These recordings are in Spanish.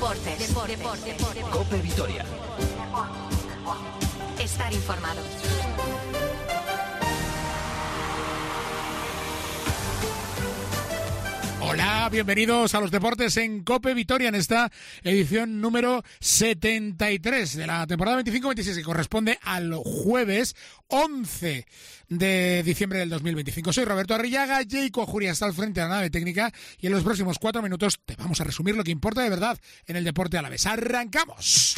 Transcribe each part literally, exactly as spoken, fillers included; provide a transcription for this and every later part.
Deportes. Deportes. Deportes. Deportes. COPE Vitoria. Estar informado. Hola, bienvenidos a los deportes en COPE Vitoria en esta edición número setenta y tres de la temporada veinticinco veintiséis que corresponde al jueves once de diciembre del dos mil veinticinco. Soy Roberto Arrillaga, Jacob Juria está al frente de la nave técnica y en los próximos cuatro minutos te vamos a resumir lo que importa de verdad en el deporte alavés. ¡Arrancamos!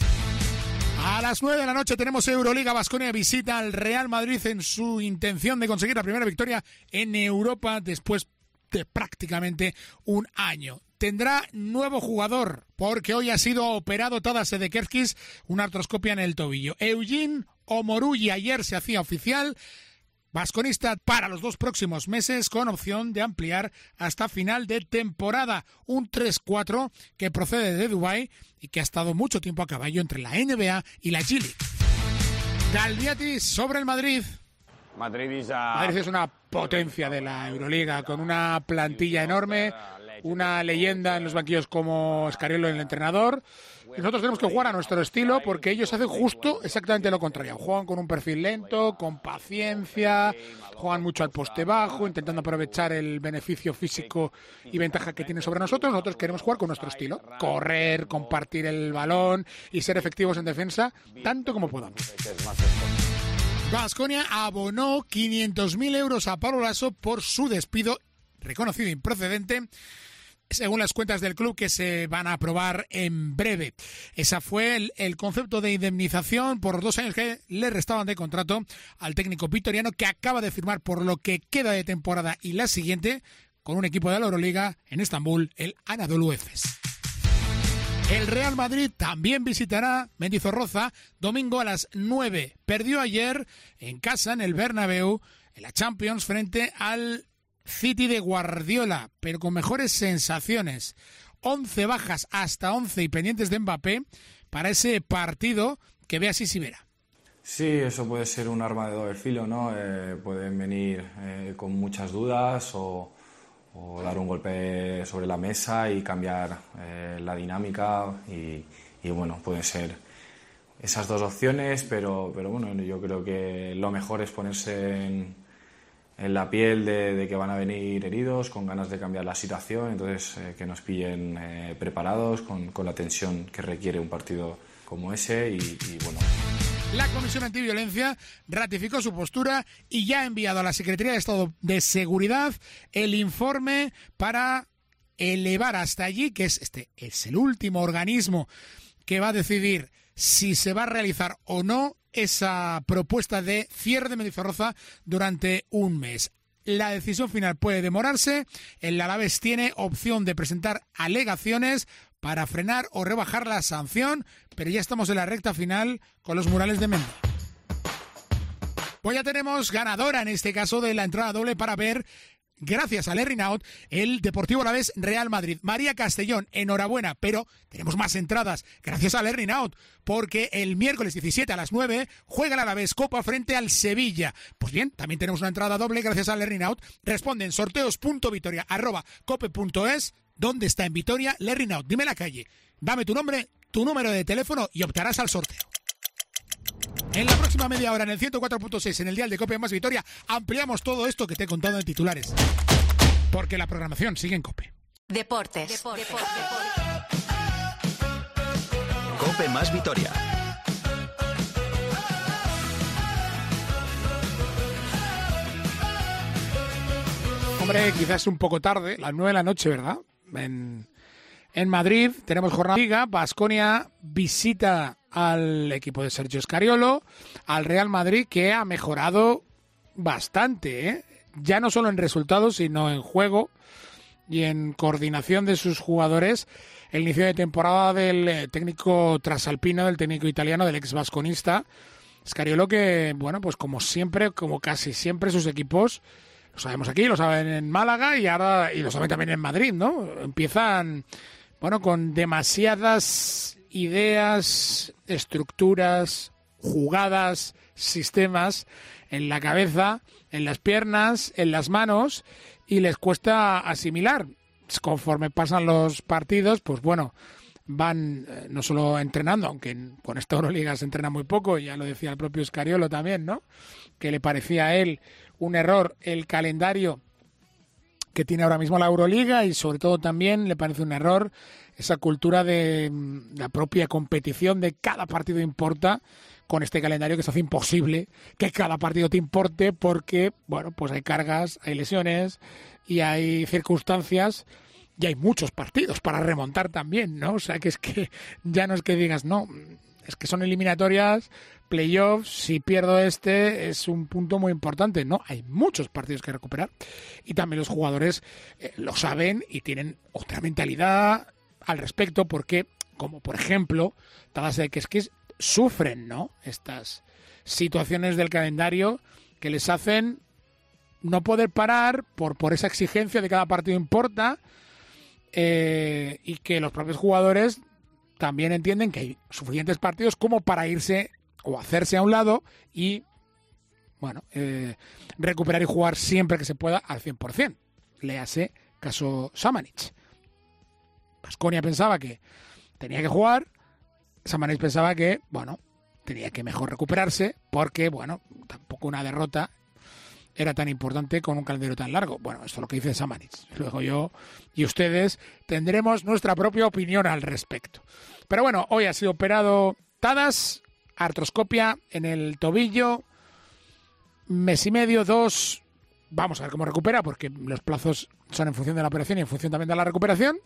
A las nueve de la noche tenemos Euroliga. Baskonia visita al Real Madrid en su intención de conseguir la primera victoria en Europa después de prácticamente un año. Tendrá nuevo jugador porque hoy ha sido operado Tadas Sedekerskis, una artroscopia en el tobillo. Eugene Omoruyi ayer se hacía oficial, basconista para los dos próximos meses con opción de ampliar hasta final de temporada. Un tres cuatro que procede de Dubái y que ha estado mucho tiempo a caballo entre la N B A y la G League. Dalbiatis sobre el Madrid. Madrid es, a... Madrid es una potencia de la Euroliga, con una plantilla enorme, una leyenda en los banquillos como Scariolo, el entrenador. Y nosotros tenemos que jugar a nuestro estilo porque ellos hacen justo exactamente lo contrario. Juegan con un perfil lento, con paciencia, juegan mucho al poste bajo, intentando aprovechar el beneficio físico y ventaja que tienen sobre nosotros. Nosotros queremos jugar con nuestro estilo, correr, compartir el balón y ser efectivos en defensa tanto como podamos. Baskonia abonó quinientos mil euros a Pablo Laso por su despido, reconocido improcedente, según las cuentas del club que se van a aprobar en breve. Ese fue el, el concepto de indemnización por los dos años que le restaban de contrato al técnico vitoriano, que acaba de firmar por lo que queda de temporada y la siguiente con un equipo de la Euroliga en Estambul, el Anadolu Efes. El Real Madrid también visitará Mendizorroza domingo a las nueve. Perdió ayer en casa, en el Bernabéu, en la Champions, frente al City de Guardiola, pero con mejores sensaciones. once bajas hasta once y pendientes de Mbappé para ese partido que ve así si verá. Sí, eso puede ser un arma de doble filo, ¿no? Eh, pueden venir eh, con muchas dudas o... o dar un golpe sobre la mesa y cambiar eh, la dinámica y, y bueno, pueden ser esas dos opciones, pero, pero bueno, yo creo que lo mejor es ponerse en, en la piel de, de que van a venir heridos, con ganas de cambiar la situación, entonces eh, que nos pillen eh, preparados con, con la tensión que requiere un partido como ese y, y bueno... La Comisión Antiviolencia ratificó su postura y ya ha enviado a la Secretaría de Estado de Seguridad el informe para elevar hasta allí, que es este es el último organismo que va a decidir si se va a realizar o no esa propuesta de cierre de Mendizorroza durante un mes. La decisión final puede demorarse. El Alavés tiene opción de presentar alegaciones para frenar o rebajar la sanción, pero ya estamos en la recta final con los murales de Mendy. Pues ya tenemos ganadora en este caso de la entrada doble para ver, gracias a Larry Naut, el Deportivo Alavés Real Madrid. María Castellón, enhorabuena, pero tenemos más entradas gracias a Larry Naut, porque el miércoles diecisiete a las nueve juega el Alavés Copa frente al Sevilla. Pues bien, también tenemos una entrada doble gracias a Larry Naut. Responde en sorteos punto vitoria arroba cope punto es. ¿Dónde está en Vitoria Larry Naut? Dime la calle, dame tu nombre, tu número de teléfono y optarás al sorteo. En la próxima media hora, en el ciento cuatro punto seis, en el dial de Cope más Vitoria, ampliamos todo esto que te he contado en titulares. Porque la programación sigue en Cope. Deportes. Deportes. Deportes. COPE más Vitoria. Hombre, quizás un poco tarde, las nueve de la noche, ¿verdad? En, en Madrid tenemos jornada de Liga. Baskonia visita al equipo de Sergio Scariolo, al Real Madrid, que ha mejorado bastante, ¿eh? Ya no solo en resultados, sino en juego y en coordinación de sus jugadores. El inicio de temporada del técnico trasalpino, del técnico italiano, del ex vasconista Scariolo, que, bueno, pues como siempre, como casi siempre sus equipos, lo sabemos aquí, lo saben en Málaga y ahora y lo saben también en Madrid, ¿no? Empiezan, bueno, con demasiadas ideas, estructuras, jugadas, sistemas en la cabeza, en las piernas, en las manos, y les cuesta asimilar. Conforme pasan los partidos, pues bueno, van eh, no solo entrenando, aunque en, con esta Euroliga se entrena muy poco, ya lo decía el propio Scariolo también, ¿no? Que le parecía a él un error el calendario que tiene ahora mismo la Euroliga, y sobre todo también le parece un error esa cultura de la propia competición, de cada partido importa, con este calendario que se hace imposible que cada partido te importe, porque, bueno, pues hay cargas, hay lesiones y hay circunstancias. Y hay muchos partidos para remontar también, ¿no? O sea, que es que ya no es que digas, no, es que son eliminatorias, playoffs, si pierdo este es un punto muy importante. No, hay muchos partidos que recuperar. Y también los jugadores eh, lo saben y tienen otra mentalidad al respecto, porque, como por ejemplo, Tadas Ekeskis sufren, ¿no? Estas situaciones del calendario que les hacen no poder parar por, por esa exigencia de cada partido importa. Eh, y que los propios jugadores también entienden que hay suficientes partidos como para irse o hacerse a un lado y, bueno, eh, recuperar y jugar siempre que se pueda al cien por ciento. Léase caso Samanic. Baskonia pensaba que tenía que jugar, Samanic pensaba que, bueno, tenía que mejor recuperarse porque, bueno, tampoco una derrota era tan importante con un calendario tan largo. Bueno, esto es lo que dice Samanic. Luego yo y ustedes tendremos nuestra propia opinión al respecto. Pero bueno, hoy ha sido operado Tadas, artroscopia en el tobillo, mes y medio, dos. Vamos a ver cómo recupera, porque los plazos son en función de la operación y en función también de la recuperación.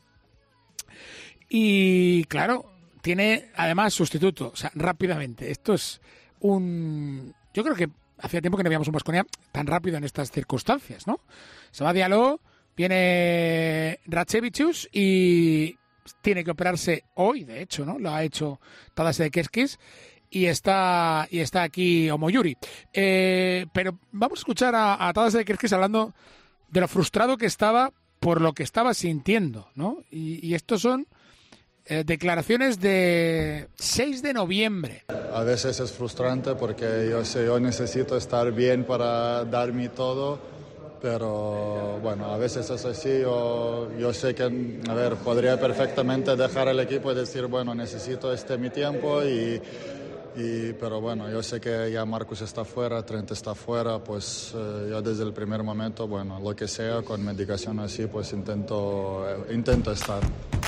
Y claro, tiene además sustituto, o sea, rápidamente. Esto es un... Yo creo que hacía tiempo que no veíamos un Baskonia tan rápido en estas circunstancias, ¿no? Se va Diallo, viene Ratsevichus y tiene que operarse hoy, de hecho, ¿no? Lo ha hecho Tadas Ekeskis y está y está aquí Omoyuri. Eh, pero vamos a escuchar a, a Tadas Ekeskis hablando de lo frustrado que estaba por lo que estaba sintiendo, ¿no? Y, y estos son Eh, declaraciones de seis de noviembre. A veces es frustrante porque yo sé, yo necesito estar bien para dar mi todo, pero bueno, a veces es así. Yo, yo sé que, a ver, podría perfectamente dejar el equipo y decir, bueno, necesito este mi tiempo, y, y, pero bueno, yo sé que ya Marcus está fuera, Trent está fuera, pues eh, yo desde el primer momento, bueno, lo que sea, con medicación así, pues intento, eh, intento estar.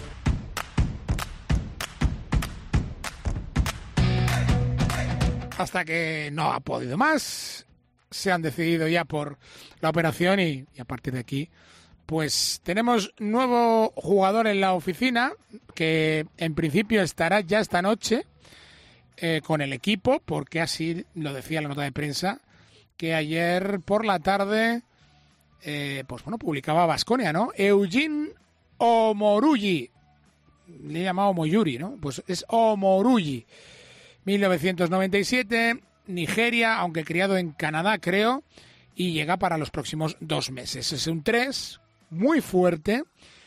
Hasta que no ha podido más, se han decidido ya por la operación y, y a partir de aquí pues tenemos nuevo jugador en la oficina que en principio estará ya esta noche eh, con el equipo, porque así lo decía la nota de prensa, que ayer por la tarde eh, pues bueno, publicaba Baskonia, ¿no? Eugene Omoruyi, le he llamado Omoyuri, ¿no? Pues es Omoruyi. mil novecientos noventa y siete, Nigeria, aunque criado en Canadá, creo, y llega para los próximos dos meses. Es un tres, muy fuerte,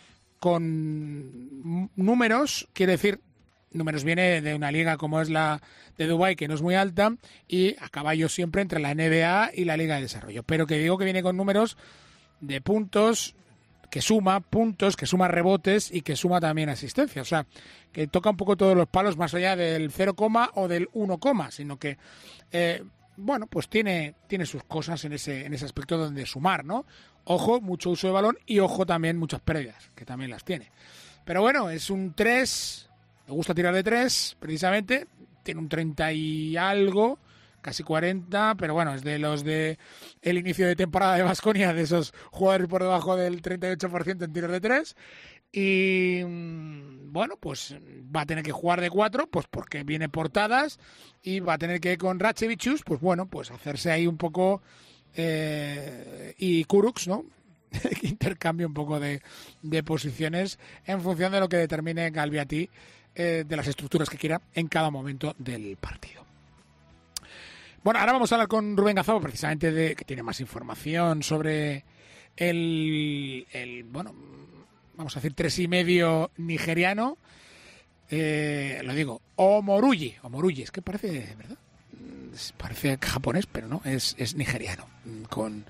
con números, quiere decir, números viene de una liga como es la de Dubái, que no es muy alta, y a caballo siempre entre la N B A y la Liga de Desarrollo. Pero que digo que viene con números de puntos, que suma puntos, que suma rebotes y que suma también asistencia. O sea, que toca un poco todos los palos más allá del cero, o del uno, sino que, eh, bueno, pues tiene, tiene sus cosas en ese, en ese aspecto donde sumar, ¿no? Ojo, mucho uso de balón y ojo también muchas pérdidas, que también las tiene. Pero bueno, es un tres, me gusta tirar de tres, precisamente, tiene un treinta y algo, casi cuarenta, pero bueno, es de los de el inicio de temporada de Baskonia, de esos jugadores por debajo del treinta y ocho por ciento en tiros de tres. Y bueno, pues va a tener que jugar de cuatro, pues porque viene portadas, y va a tener que con Ratsevichus, pues bueno, pues hacerse ahí un poco eh, y Kurucs, ¿no? Intercambio un poco de, de posiciones en función de lo que determine Galbiati, eh, de las estructuras que quiera en cada momento del partido. Bueno, ahora vamos a hablar con Rubén Gazabo, precisamente, de que tiene más información sobre el, el bueno, vamos a decir tres y medio nigeriano. Eh, lo digo, Omoruyi, Omoruyi, es que parece, ¿verdad? Parece japonés, pero no, es, es nigeriano, con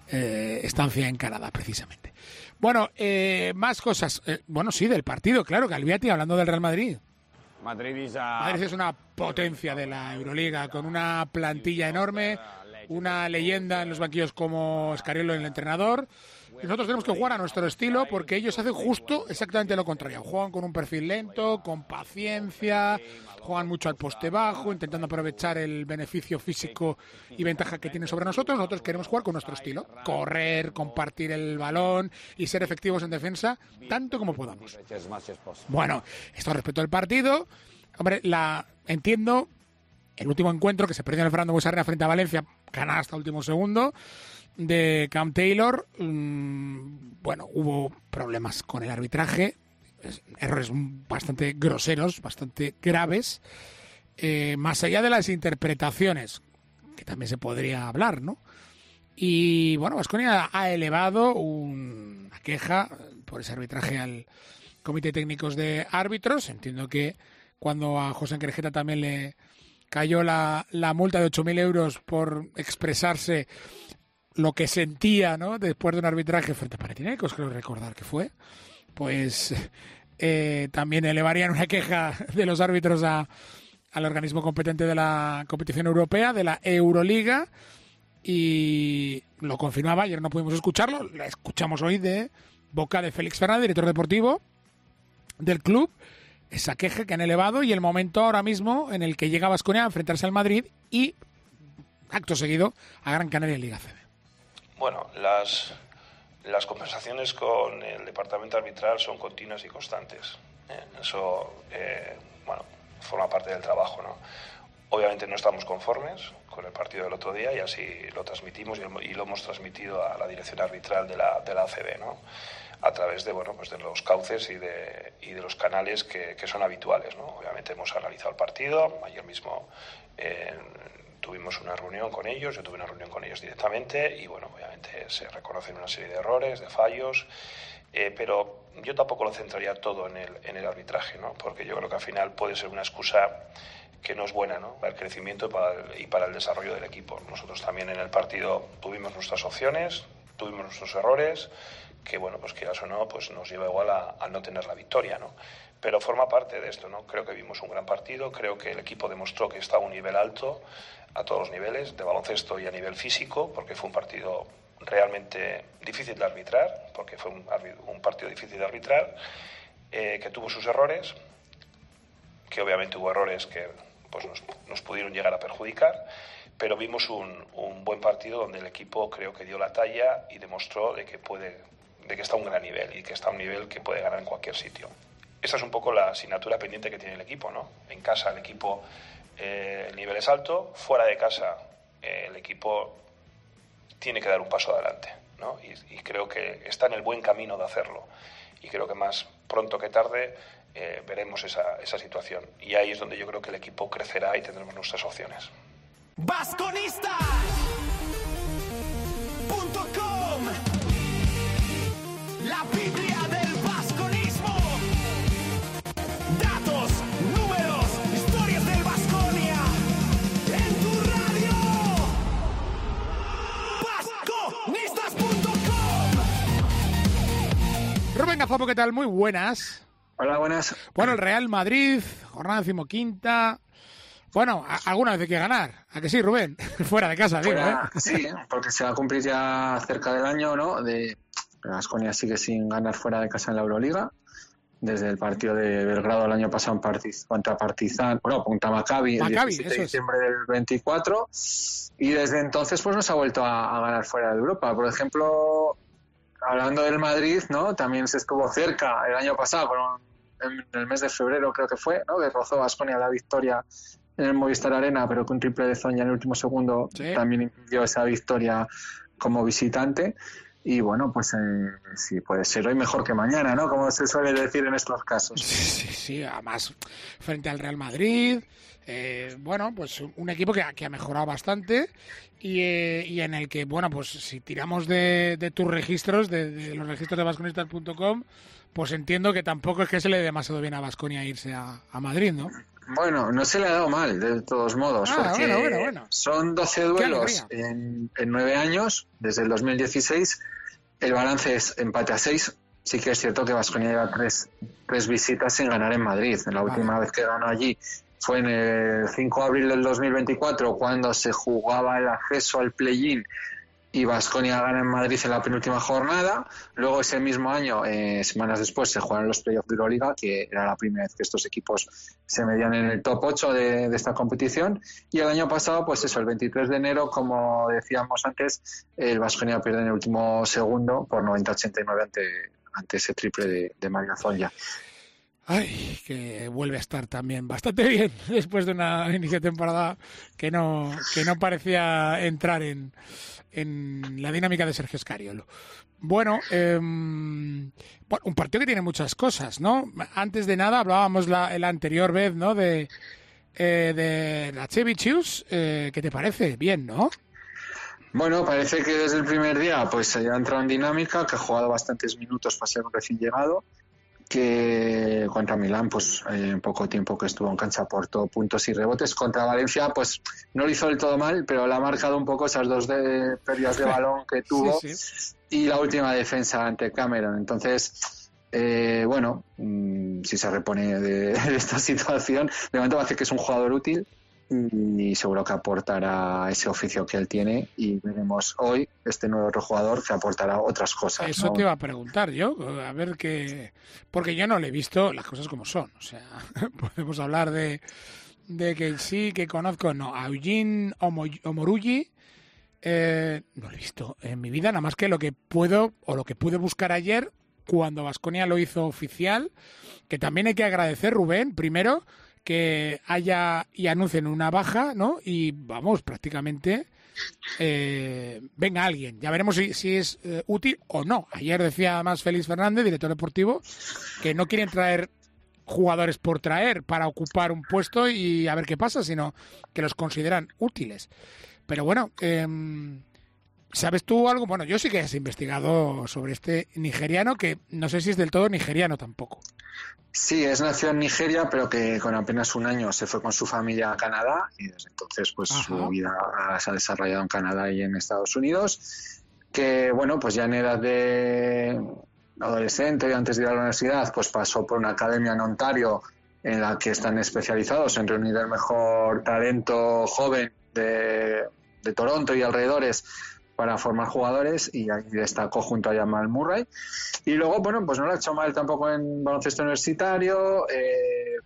eh, estancia en Canadá, precisamente. Bueno, eh, más cosas. Eh, bueno, sí, del partido, claro, Calviati, hablando del Real Madrid. Madrid is a... Madrid es una potencia de la Euroliga, con una plantilla enorme, una leyenda en los banquillos como Scariolo, el entrenador. Y nosotros tenemos que jugar a nuestro estilo porque ellos hacen justo exactamente lo contrario. Juegan con un perfil lento, con paciencia, juegan mucho al poste bajo, intentando aprovechar el beneficio físico y ventaja que tienen sobre nosotros. Nosotros queremos jugar con nuestro estilo, correr, compartir el balón y ser efectivos en defensa tanto como podamos. Bueno, esto respecto al partido, hombre, la entiendo, el último encuentro que se perdió en el Fernando Buesa frente a Valencia, ganar hasta el último segundo, de Cam Taylor, mmm, bueno, hubo problemas con el arbitraje, errores bastante groseros, bastante graves, eh, más allá de las interpretaciones, que también se podría hablar, ¿no? Y bueno, Baskonia ha elevado un, una queja por ese arbitraje al Comité Técnicos de Árbitros. Entiendo que cuando a José Enquerejeta también le cayó la, la multa de ocho mil euros por expresarse lo que sentía, ¿no?, después de un arbitraje frente a Panathinaikos, creo recordar que fue, pues eh, también elevarían una queja de los árbitros a, al organismo competente de la competición europea, de la Euroliga, y lo confirmaba, ayer no pudimos escucharlo, la escuchamos hoy de boca de Félix Fernández, director deportivo del club, esa queja que han elevado y el momento ahora mismo en el que llega Baskonia a enfrentarse al Madrid y, acto seguido, a Gran Canaria en Liga C B. Bueno, las, las conversaciones con el departamento arbitral son continuas y constantes. ¿eh? Eso, eh, bueno, forma parte del trabajo, ¿no? Obviamente no estamos conformes con el partido del otro día y así lo transmitimos y lo hemos transmitido a la dirección arbitral de la, de la A C B, ¿no? A través de, bueno, pues de los cauces y de, y de los canales que, que son habituales, ¿no? Obviamente hemos analizado el partido, ayer mismo eh, tuvimos una reunión con ellos, yo tuve una reunión con ellos directamente y bueno, obviamente se reconocen una serie de errores, de fallos, eh, pero yo tampoco lo centraría todo en el, en el arbitraje, ¿no? Porque yo creo que al final puede ser una excusa que no es buena, ¿no?, para el crecimiento y para el, y para el desarrollo del equipo. Nosotros también en el partido tuvimos nuestras opciones, tuvimos nuestros errores, que bueno, pues quieras o no, pues nos lleva igual a, a no tener la victoria, ¿no? Pero forma parte de esto, ¿no? Creo que vimos un gran partido, creo que el equipo demostró que está a un nivel alto, a todos los niveles, de baloncesto y a nivel físico, porque fue un partido realmente difícil de arbitrar, porque fue un, un partido difícil de arbitrar, eh, que tuvo sus errores, que obviamente hubo errores que pues nos, nos pudieron llegar a perjudicar, pero vimos un, un buen partido donde el equipo creo que dio la talla y demostró de que puede, de que está a un gran nivel y que está a un nivel que puede ganar en cualquier sitio. Esa es un poco la asignatura pendiente que tiene el equipo, ¿no? En casa el equipo, eh, el nivel es alto, fuera de casa eh, el equipo tiene que dar un paso adelante, ¿no? Y, y creo que está en el buen camino de hacerlo. Y creo que más pronto que tarde eh, veremos esa, esa situación. Y ahí es donde yo creo que el equipo crecerá y tendremos nuestras opciones. Basconista punto com, la Biblia del basconismo. Datos, números, historias del Baskonia en tu radio. Basconistas punto com. Rubén Gazopo, ¿qué tal? Muy buenas. Hola, buenas. Bueno, el Real Madrid, jornada decimoquinta. Bueno, a, alguna vez hay que ganar. ¿A que sí, Rubén? Fuera de casa, Fuera, digo, ¿eh? Sí, porque se va a cumplir ya cerca del año, ¿no? De Baskonia sigue sin ganar fuera de casa en la Euroliga. Desde el partido de Belgrado el año pasado contra Partizan, bueno, contra Maccabi, el diecisiete de diciembre del veinticuatro. Y desde entonces pues no se ha vuelto a, a ganar fuera de Europa. Por ejemplo, hablando del Madrid, ¿no? También se estuvo cerca el año pasado, con, en el mes de febrero creo que fue, ¿no? Que rozó Baskonia la victoria en el Movistar Arena, pero con triple de Zoña en el último segundo, ¿sí?, también impidió esa victoria como visitante. Y bueno, pues eh, sí, puede ser hoy mejor que mañana, ¿no? Como se suele decir en estos casos. Sí, sí, además frente al Real Madrid, eh, bueno, pues un equipo que, que ha mejorado bastante y, eh, y en el que, bueno, pues si tiramos de, de tus registros, de, de los registros de basconistas punto com, pues entiendo que tampoco es que se le dé demasiado bien a Baskonia irse a, a Madrid, ¿no? Bueno, no se le ha dado mal, de todos modos, ah, porque bueno, bueno, bueno. son doce duelos en, en nueve años, desde el dos mil dieciséis. El balance es empate a seis. Sí que es cierto que Baskonia lleva tres, tres visitas sin ganar en Madrid. La vale. última vez que ganó allí fue en el cinco de abril del dos mil veinticuatro, cuando se jugaba el acceso al play-in y Baskonia gana en Madrid en la penúltima jornada. Luego ese mismo año, eh, semanas después, se jugaron los playoffs de Euroliga, que era la primera vez que estos equipos se medían en el top ocho de, de esta competición. Y el año pasado, pues eso, el veintitrés de enero, como decíamos antes, el Baskonia pierde en el último segundo por noventa a ochenta y nueve ante, ante ese triple de, de Mario Zonja. Ay, que vuelve a estar también bastante bien después de una inicio de temporada que no, que no parecía entrar en, en la dinámica de Sergio Scariolo. Bueno, eh, bueno, un partido que tiene muchas cosas, ¿no? Antes de nada hablábamos la, la anterior vez, ¿no? De, eh, de Racevičius, eh, ¿qué te parece? Bien, ¿no? Bueno, parece que desde el primer día pues se ha entrado en dinámica, que ha jugado bastantes minutos para ser un recién llegado, que contra Milán, pues en eh, poco tiempo que estuvo en cancha aportó puntos y rebotes. Contra Valencia, pues no lo hizo del todo mal, pero le ha marcado un poco esas dos de, pérdidas de balón que tuvo sí, sí. y la última defensa ante Cameron. Entonces, eh, bueno, mmm, si se repone de, de esta situación, de momento parece que es un jugador útil y seguro que aportará ese oficio que él tiene, y veremos hoy este nuevo otro jugador que aportará otras cosas. Eso ¿no? te iba a preguntar yo, a ver qué, porque yo no le he visto las cosas como son, o sea, podemos hablar de, de que sí, que conozco, no, a Eugene Omoruyi, eh, no lo he visto en mi vida, nada más que lo que puedo, o lo que pude buscar ayer, cuando Baskonia lo hizo oficial, que también hay que agradecer, Rubén, primero, que haya y anuncien una baja, ¿no? Y vamos, prácticamente eh, venga alguien. Ya veremos si, si es eh, útil o no. Ayer decía además Félix Fernández, director deportivo, que no quieren traer jugadores por traer para ocupar un puesto y a ver qué pasa, sino que los consideran útiles. Pero bueno, eh, ¿sabes tú algo? Bueno, yo sí que has investigado sobre este nigeriano, que no sé si es del todo nigeriano tampoco. Sí, es nació en Nigeria, pero que con apenas un año se fue con su familia a Canadá y desde entonces pues Ajá. su vida se ha desarrollado en Canadá y en Estados Unidos. Que bueno, pues ya en edad de adolescente y antes de ir a la universidad, pues pasó por una academia en Ontario en la que están especializados en reunir el mejor talento joven de, de Toronto y alrededores para formar jugadores, y ahí destacó junto a Jamal Murray. Y luego, bueno, pues no lo ha hecho mal tampoco en baloncesto universitario. Eh,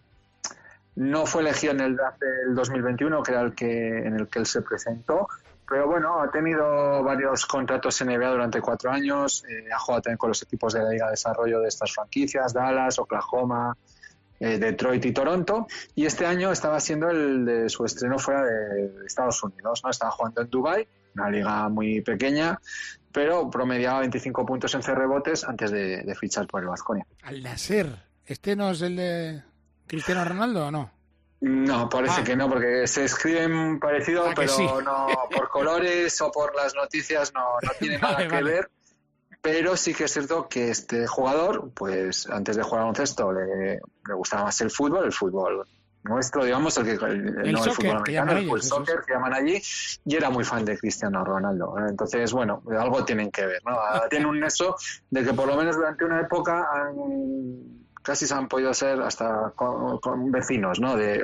no fue elegido en el draft del dos mil veintiuno, que era el que en el que él se presentó, pero bueno, ha tenido varios contratos en N B A durante cuatro años, eh, ha jugado también con los equipos de la Liga de Desarrollo de estas franquicias, Dallas, Oklahoma, eh, Detroit y Toronto, y este año estaba siendo el de su estreno fuera de Estados Unidos, ¿no? Estaba jugando en Dubái, una liga muy pequeña, pero promediaba veinticinco puntos en once rebotes antes de, de fichar por el Baskonia. Al Nasser, ¿este no es el de Cristiano Ronaldo o no? No, parece ah. que no, porque se escriben parecido, ah, pero sí. no por colores o por las noticias no, no tiene nada vale, que vale. ver. Pero sí que es cierto que este jugador, pues antes de jugar a baloncesto le, le gustaba más el fútbol, el fútbol nuestro, digamos, el que el, el no soccer, el fútbol que americano, ellos, el soccer es. que llaman allí, y era muy fan de Cristiano Ronaldo. Entonces, bueno, algo tienen que ver, ¿no? Tiene un nexo de que por lo menos durante una época han, casi se han podido ser hasta con, con vecinos, ¿no? De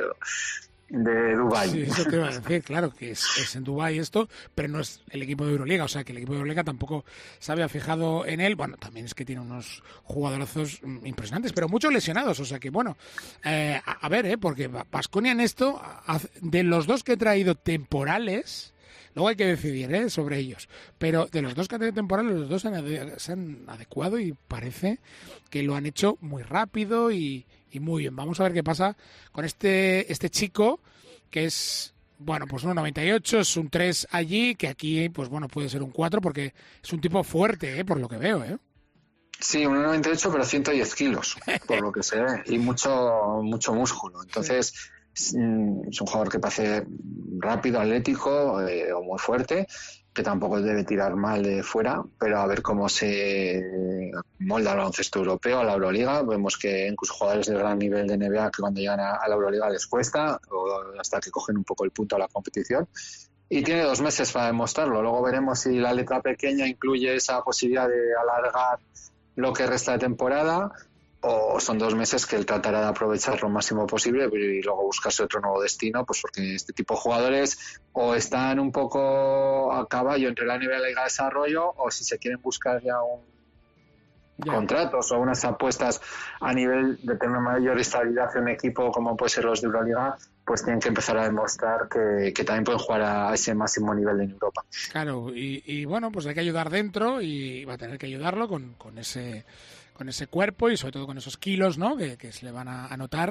de Dubái. Sí, eso te iba a decir, claro, que es, es en Dubái esto, pero no es el equipo de Euroliga, o sea que el equipo de Euroliga tampoco se había fijado en él. Bueno, también es que tiene unos jugadorazos impresionantes, pero muchos lesionados, o sea que bueno, eh, a, a ver, eh, porque Baskonia en esto, de los dos que he traído temporales, luego hay que decidir ¿eh? sobre ellos, pero de los dos que han traído temporales, los dos se han, se han adecuado y parece que lo han hecho muy rápido y Y muy bien, vamos a ver qué pasa con este este chico, que es, bueno, pues uno noventa y ocho, es un tres allí, que aquí, pues bueno, puede ser un cuatro, porque es un tipo fuerte, ¿eh? Por lo que veo, ¿eh? Sí, uno noventa y ocho, pero ciento diez kilos, por lo que se ve, y mucho mucho músculo. Entonces, sí. es un jugador que parece rápido, atlético, eh, o muy fuerte, que tampoco debe tirar mal de fuera, pero a ver cómo se molda el baloncesto europeo, a la Euroliga. Vemos que incluso jugadores de gran nivel de N B A que cuando llegan a, a la Euroliga les cuesta, o hasta que cogen un poco el punto a la competición. Y tiene dos meses para demostrarlo. Luego veremos si la letra pequeña incluye esa posibilidad de alargar lo que resta de temporada, o son dos meses que él tratará de aprovechar lo máximo posible y luego buscarse otro nuevo destino, pues porque este tipo de jugadores o están un poco a caballo entre la N B A y la Liga de Desarrollo, o si se quieren buscar ya un ya. contratos o unas apuestas a nivel de tener mayor estabilidad en un equipo como puede ser los de Euroliga, pues tienen que empezar a demostrar que, que también pueden jugar a ese máximo nivel en Europa. Claro, y, y bueno, pues hay que ayudar dentro y va a tener que ayudarlo con, con ese con ese cuerpo y sobre todo con esos kilos, ¿no?, que, que se le van a anotar.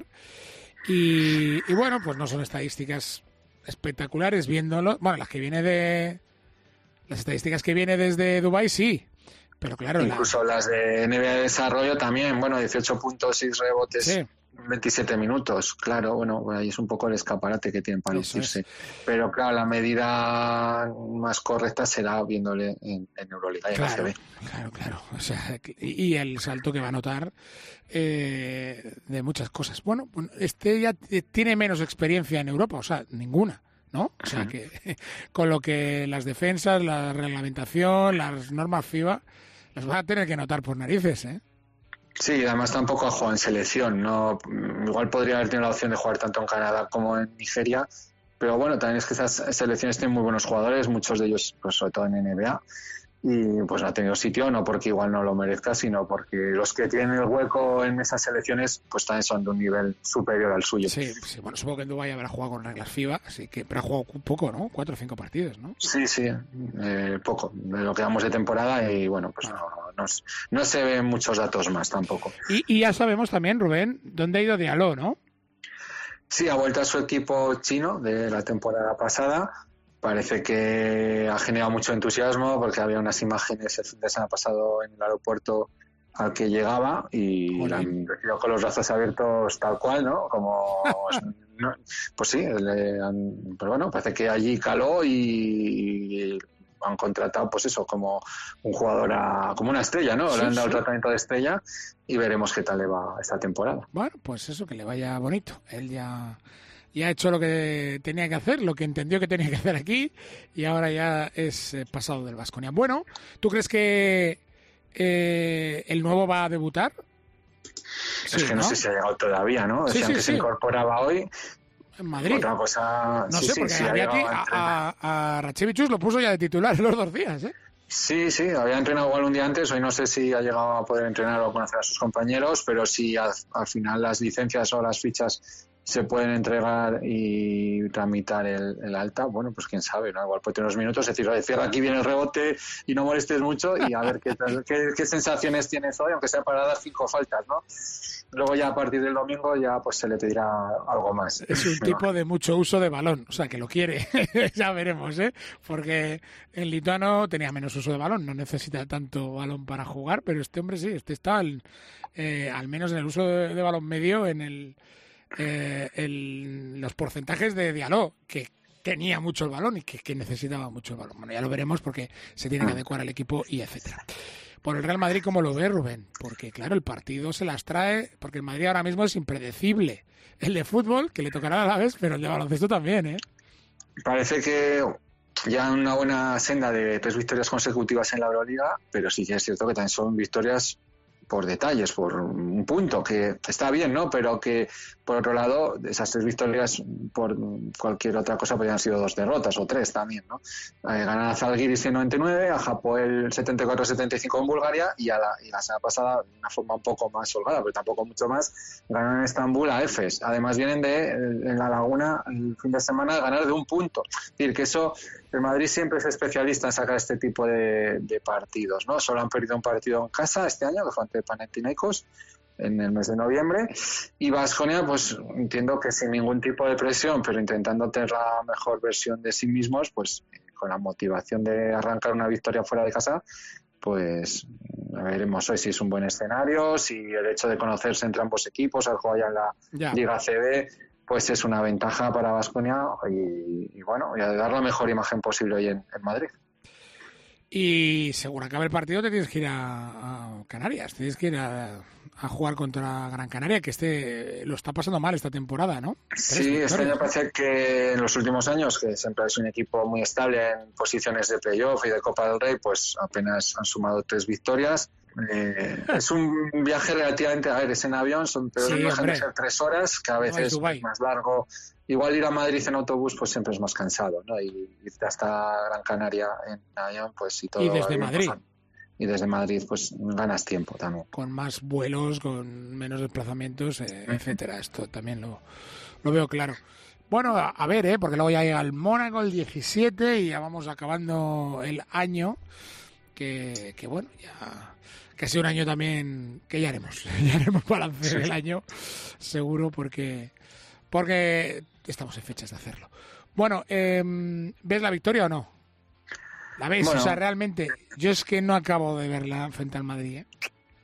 Y, y bueno, pues no son estadísticas espectaculares viéndolo. Bueno, las que viene de... Las estadísticas que viene desde Dubái, sí. Pero claro... Incluso la... las de N B A de Desarrollo también, bueno, dieciocho puntos, seis rebotes... Sí. veintisiete minutos, claro, bueno, ahí es un poco el escaparate que tienen para lucirse. Es. Pero claro, la medida más correcta será viéndole en, en Euroliga y claro, en A C B. Claro, claro. O sea, y, y el salto que va a notar eh, de muchas cosas. Bueno, este ya tiene menos experiencia en Europa, o sea, ninguna, ¿no? O sea, que con lo que las defensas, la reglamentación, las normas FIBA, las va a tener que notar por narices, ¿eh? Sí, además tampoco ha jugado en selección, no, igual podría haber tenido la opción de jugar tanto en Canadá como en Nigeria, pero bueno, también es que esas selecciones tienen muy buenos jugadores, muchos de ellos pues sobre todo en N B A, y pues no ha tenido sitio, no porque igual no lo merezca, sino porque los que tienen el hueco en esas selecciones pues también son de un nivel superior al suyo. Sí, sí, bueno, supongo que en Dubái habrá jugado con reglas FIBA, así que, pero ha jugado poco, ¿no? Cuatro o cinco partidos, ¿no? Sí, sí, eh, poco, de lo que damos de temporada y bueno, pues no, no, no se ven muchos datos más tampoco. Y, y ya sabemos también, Rubén, dónde ha ido Diallo, ¿no? Sí, ha vuelto a su equipo chino de la temporada pasada. Parece que ha generado mucho entusiasmo porque había unas imágenes el fin de semana pasado en el aeropuerto al que llegaba y la han recibido con los brazos abiertos tal cual, ¿no? Como, no, pues sí, le han, pero bueno, parece que allí caló y, y han contratado, pues eso, como un jugador, a, como una estrella, ¿no? Sí, le han dado sí. el tratamiento de estrella y veremos qué tal le va esta temporada. Bueno, pues eso, que le vaya bonito. Él ya... ya ha hecho lo que tenía que hacer, lo que entendió que tenía que hacer aquí, y ahora ya es eh, pasado del Baskonia. Bueno, ¿tú crees que eh, el nuevo va a debutar? Es sí, que no, no sé si ha llegado todavía, ¿no? Sí, Decían sí, que sí. se incorporaba hoy. En Madrid. Otra cosa... No sí, sé, sí, porque sí, había aquí a, a, a Rachevichus lo puso ya de titular los dos días, ¿eh? Sí, sí, había entrenado igual un día antes, hoy no sé si ha llegado a poder entrenar o conocer a sus compañeros, pero sí al, al final las licencias o las fichas se pueden entregar y tramitar el, el alta, bueno, pues quién sabe, ¿no? Igual puede tener unos minutos, es decir, cierra aquí viene el rebote y no molestes mucho y a ver qué, qué, qué sensaciones tienes hoy, aunque sea para dar cinco faltas, ¿no? Luego ya a partir del domingo ya pues se le pedirá algo más. Es un tipo de mucho uso de balón, o sea, que lo quiere, ya veremos, ¿eh? Porque el lituano tenía menos uso de balón, no necesita tanto balón para jugar, pero este hombre sí, este está al, eh, al menos en el uso de, de balón medio, en el... Eh, el, los porcentajes de Diallo, que tenía mucho el balón y que, que necesitaba mucho el balón. Bueno, ya lo veremos porque se tiene que adecuar al equipo y etcétera. Por el Real Madrid, ¿cómo lo ve, Rubén? Porque claro, el partido se las trae, porque el Madrid ahora mismo es impredecible. El de fútbol, que le tocará a la vez, pero el de baloncesto también, ¿eh? Parece que ya una buena senda de tres victorias consecutivas en la Euroliga, pero sí que es cierto que también son victorias por detalles, por un punto, que está bien, ¿no? Pero que, por otro lado, esas tres victorias por cualquier otra cosa podrían haber sido dos derrotas o tres también, ¿no? Eh, ganar a Zalgiris cien noventa y nueve, a Hapoel setenta y cuatro setenta y cinco en Bulgaria y, a la, y la semana pasada, de una forma un poco más holgada, pero tampoco mucho más, ganaron en Estambul a Efes. Además vienen de, en la Laguna, el fin de semana, ganar de un punto. Es decir, que eso... El Madrid siempre es especialista en sacar este tipo de, de partidos, ¿no? Solo han perdido un partido en casa este año, que fue ante Panathinaikos en el mes de noviembre, y Baskonia, pues entiendo que sin ningún tipo de presión, pero intentando tener la mejor versión de sí mismos, pues con la motivación de arrancar una victoria fuera de casa, pues veremos hoy si es un buen escenario, si el hecho de conocerse entre ambos equipos, al jugar ya en la ya. Liga C B, pues es una ventaja para Baskonia y, y bueno, y a dar la mejor imagen posible hoy en, en Madrid. Y según acabe el partido te tienes que ir a, a Canarias, tienes que ir a, a jugar contra Gran Canaria, que este lo está pasando mal esta temporada, ¿no? Sí, este año parece que en los últimos años, que siempre es un equipo muy estable en posiciones de playoff y de Copa del Rey, pues apenas han sumado tres victorias. Eh, es un viaje relativamente, a ver, es en avión, son pero Sí, no dejan de hombre. ser tres horas, que a No es veces Dubái. es más largo. Igual ir a Madrid en autobús pues siempre es más cansado, ¿no? Y irte hasta Gran Canaria en avión, pues si todo Y va desde bien, Madrid. pues, y desde Madrid pues ganas tiempo también. Con más vuelos, con menos desplazamientos, eh, etcétera. Esto también lo, lo veo claro. Bueno, a, a ver, ¿eh? Porque luego ya llega el Mónaco el diecisiete y ya vamos acabando el año, que, que bueno, ya... que ha sido un año también que ya haremos, ya haremos balance del año, seguro, porque porque estamos en fechas de hacerlo. Bueno, eh, ¿ves la victoria o no? ¿La ves? Bueno. O sea, realmente, yo es que no acabo de verla frente al Madrid, ¿eh?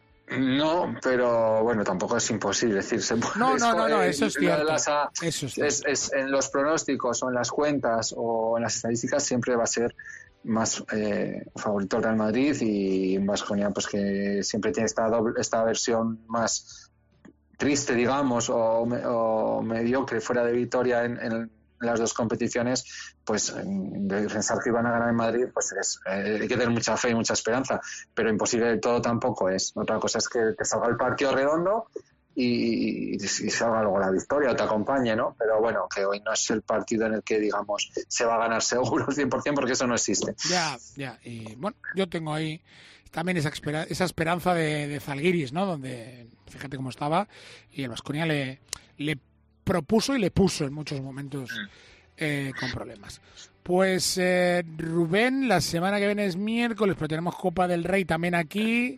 No, pero bueno, tampoco es imposible decirse. No, no, no, no, eso es cierto. Las, a, Eso es, es, es en los pronósticos o en las cuentas o en las estadísticas siempre va a ser más eh, favorito el Real Madrid, y en Baskonia pues que siempre tiene esta doble, esta versión más triste, digamos, o, o mediocre fuera de Vitoria en, en las dos competiciones, pues de pensar que iban a ganar en Madrid, pues es, eh, hay que tener mucha fe y mucha esperanza, pero imposible del todo tampoco es. Otra cosa es que te salga el partido redondo y, y, y salga luego la victoria o te acompañe, ¿no? Pero bueno, que hoy no es el partido en el que, digamos, se va a ganar seguro al cien por ciento, porque eso no existe. Ya, ya. Y bueno, yo tengo ahí también esa, espera, esa esperanza de, de Zalgiris, ¿no? Donde, fíjate cómo estaba, y el Baskonia le, le propuso y le puso en muchos momentos eh, con problemas. Pues eh, Rubén, la semana que viene es miércoles, pero tenemos Copa del Rey también aquí,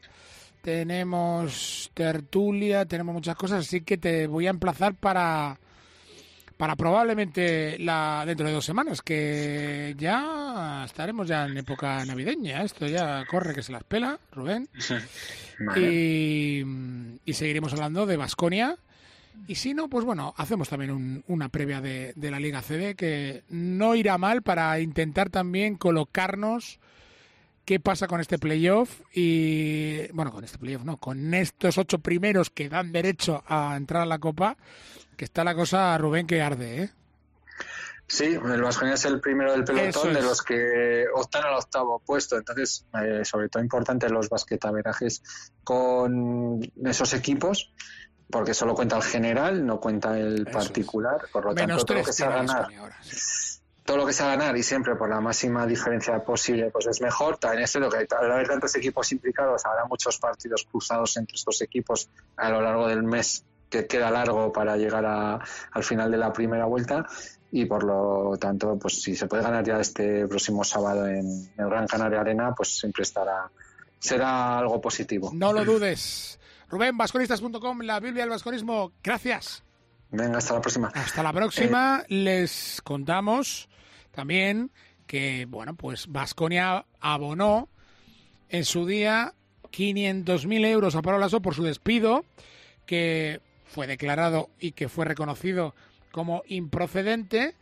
tenemos tertulia, tenemos muchas cosas, así que te voy a emplazar para para probablemente la dentro de dos semanas, que ya estaremos ya en época navideña. Esto ya corre que se las pela, Rubén. Vale. Y, y seguiremos hablando de Baskonia. Y si no, pues bueno, hacemos también un, una previa de, de la Liga C B, que no irá mal para intentar también colocarnos qué pasa con este playoff y, bueno, con este playoff no, con estos ocho primeros que dan derecho a entrar a la Copa, que está la cosa, Rubén, que arde, ¿eh? Sí, el Baskonia es el primero del pelotón, Eso es. de los que optan al octavo puesto. Entonces, eh, sobre todo importante los basquetaverajes con esos equipos, porque solo cuenta el general, no cuenta el Eso particular. Por lo Menos tanto, todo lo tres que sea tiene ganar, Baskonia ahora, sí. todo lo que sea ganar y siempre por la máxima diferencia posible, pues es mejor. También es cierto que al haber tantos equipos implicados, habrá muchos partidos cruzados entre estos equipos a lo largo del mes, que queda largo para llegar a, al final de la primera vuelta, y por lo tanto, pues si se puede ganar ya este próximo sábado en el Gran Canaria Arena, pues siempre estará, será algo positivo. No lo dudes. Rubén, basconistas punto com, la Biblia del basconismo. Gracias. Venga, hasta la próxima. Hasta la próxima. Eh... Les contamos también que, bueno, pues Baskonia abonó en su día quinientos mil euros a Pablo Laso por su despido, que fue declarado y que fue reconocido como improcedente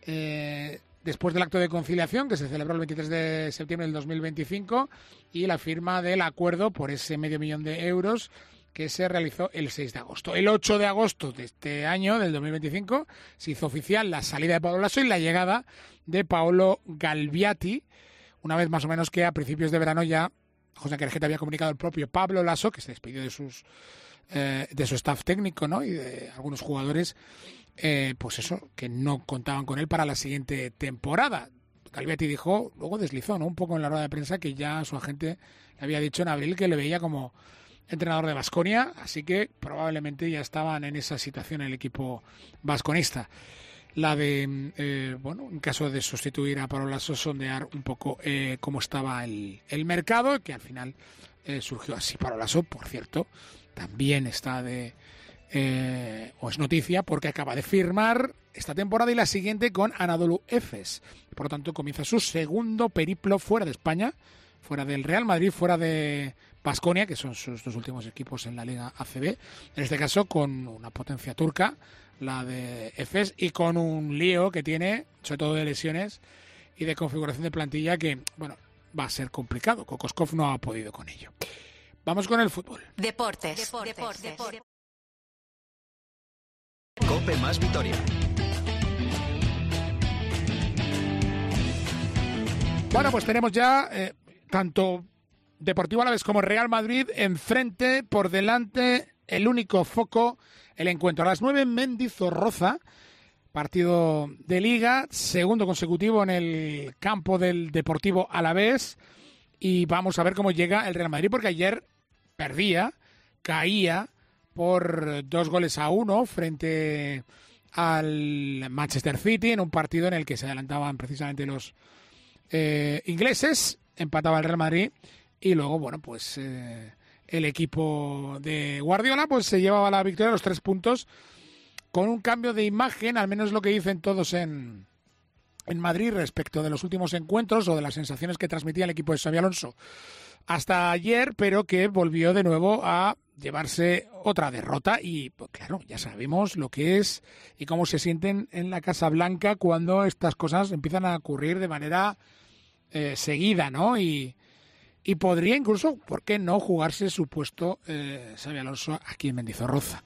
eh, después del acto de conciliación que se celebró el veintitrés de septiembre del dos mil veinticinco y la firma del acuerdo por ese medio millón de euros que se realizó el seis de agosto. El ocho de agosto de este año, del dos mil veinticinco, se hizo oficial la salida de Pablo Laso y la llegada de Paolo Galbiati, una vez más o menos que a principios de verano ya José Querejeta había comunicado al propio Pablo Laso, que se despidió de sus eh, de su staff técnico, ¿no? Y de algunos jugadores, eh, pues eso, que no contaban con él para la siguiente temporada. Galbiati dijo, luego deslizó, ¿no? Un poco en la rueda de prensa, que ya su agente le había dicho en abril que le veía como entrenador de Baskonia, así que probablemente ya estaban en esa situación el equipo basconista. La de, eh, bueno, en caso de sustituir a Pablo Laso, sondear un poco eh, cómo estaba el, el mercado, que al final eh, surgió así. Pablo Laso, por cierto, también está de, eh, o es noticia, porque acaba de firmar esta temporada y la siguiente con Anadolu Efes. Por lo tanto, comienza su segundo periplo fuera de España, fuera del Real Madrid, fuera de Baskonia, que son sus dos últimos equipos en la Liga A C B, en este caso con una potencia turca, la de Efes, y con un lío que tiene, sobre todo de lesiones y de configuración de plantilla, que, bueno, va a ser complicado. Kokoskov no ha podido con ello. Vamos con el fútbol. Deportes. Deportes. Deportes. Deportes. Cope más Vitoria. Bueno, pues tenemos ya eh, tanto Deportivo Alavés como Real Madrid enfrente, por delante, el único foco, el encuentro. A las nueve en Mendizorroza, partido de Liga, segundo consecutivo en el campo del Deportivo Alavés. Y vamos a ver cómo llega el Real Madrid, porque ayer perdía, caía por dos goles a uno frente al Manchester City, en un partido en el que se adelantaban precisamente los eh, ingleses, empataba el Real Madrid y luego, bueno, pues eh, el equipo de Guardiola pues se llevaba la victoria, los tres puntos, con un cambio de imagen, al menos lo que dicen todos en, en Madrid respecto de los últimos encuentros o de las sensaciones que transmitía el equipo de Xabi Alonso hasta ayer, pero que volvió de nuevo a llevarse otra derrota y, pues, claro, ya sabemos lo que es y cómo se sienten en la Casa Blanca cuando estas cosas empiezan a ocurrir de manera eh, seguida, ¿no? Y, y podría incluso, ¿por qué no?, jugarse su puesto eh, Xabi Alonso aquí en Mendizorroza.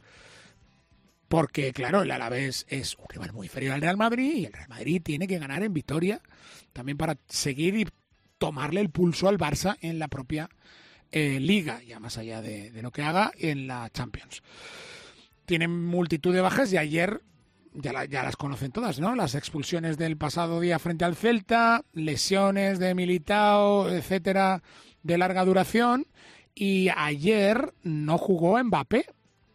Porque, claro, el Alavés es un rival muy inferior al Real Madrid y el Real Madrid tiene que ganar en Vitoria también para seguir y tomarle el pulso al Barça en la propia eh, Liga, ya más allá de, de lo que haga en la Champions. Tienen multitud de bajas y ayer ya, la, ya las conocen todas, ¿no? Las expulsiones del pasado día frente al Celta, lesiones de Militao, etcétera, de larga duración, y ayer no jugó Mbappé.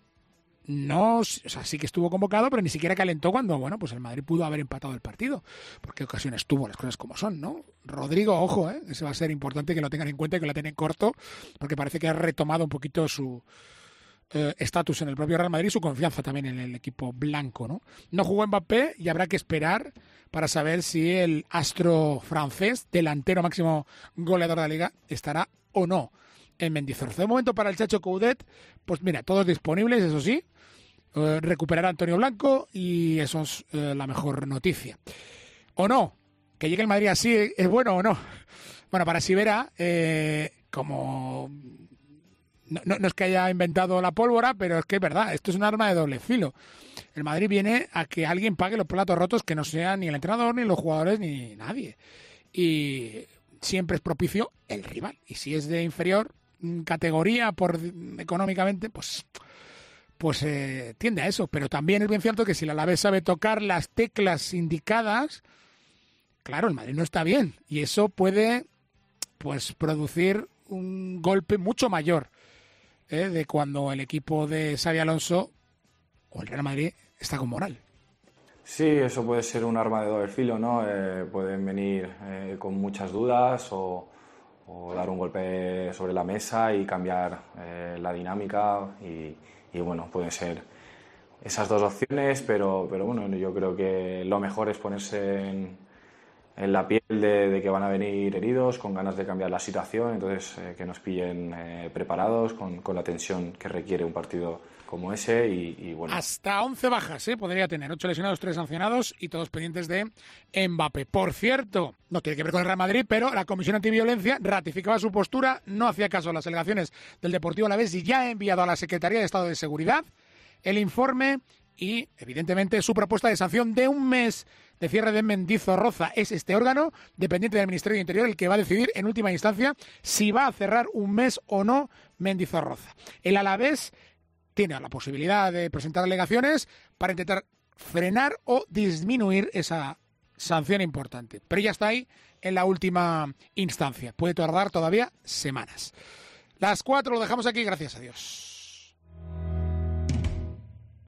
No, o sea, sí que estuvo convocado, pero ni siquiera calentó cuando, bueno, pues el Madrid pudo haber empatado el partido. Porque ocasiones tuvo, las cosas como son, ¿no? Rodrigo, ojo, ¿eh? Ese va a ser importante que lo tengan en cuenta y que lo tengan corto, porque parece que ha retomado un poquito su estatus eh, en el propio Real Madrid, su confianza también en el equipo blanco, ¿no? No jugó Mbappé y habrá que esperar para saber si el astro francés, delantero máximo goleador de la Liga, estará o no en Mendizorroza. De momento para el Chacho Coudet, pues mira, todos disponibles, eso sí. Uh, recuperar a Antonio Blanco y eso es uh, la mejor noticia. ¿O no? Que llegue el Madrid así, ¿es bueno o no? Bueno, para Sivera, eh, como no, no, no es que haya inventado la pólvora, pero es que es verdad, esto es un arma de doble filo. El Madrid viene a que alguien pague los platos rotos, que no sea ni el entrenador, ni los jugadores, ni nadie. Y siempre es propicio el rival. Y si es de inferior categoría por económicamente, pues... pues eh, tiende a eso, pero también es bien cierto que si el Alavés sabe tocar las teclas indicadas, claro, el Madrid no está bien, y eso puede pues producir un golpe mucho mayor eh, de cuando el equipo de Xabi Alonso o el Real Madrid está con moral. Sí, eso puede ser un arma de doble filo, ¿no? Eh, pueden venir eh, con muchas dudas o, o dar un golpe sobre la mesa y cambiar eh, la dinámica y Y bueno, pueden ser esas dos opciones, pero, pero bueno, yo creo que lo mejor es ponerse en, en la piel de, de que van a venir heridos, con ganas de cambiar la situación, entonces eh, que nos pillen eh, preparados con, con la tensión que requiere un partido como ese y, y bueno. Hasta once bajas, ¿eh? Podría tener, ocho lesionados, tres sancionados y todos pendientes de Mbappé. Por cierto, no tiene que ver con el Real Madrid, pero la Comisión Antiviolencia ratificaba su postura, no hacía caso a las alegaciones del Deportivo Alavés y ya ha enviado a la Secretaría de Estado de Seguridad el informe y, evidentemente, su propuesta de sanción de un mes de cierre de Mendizorroza. Es este órgano, dependiente del Ministerio de Interior, el que va a decidir en última instancia si va a cerrar un mes o no Mendizorroza. El Alavés tiene la posibilidad de presentar alegaciones para intentar frenar o disminuir esa sanción importante. Pero ya está ahí en la última instancia. Puede tardar todavía semanas. Las cuatro lo dejamos aquí, gracias a Dios.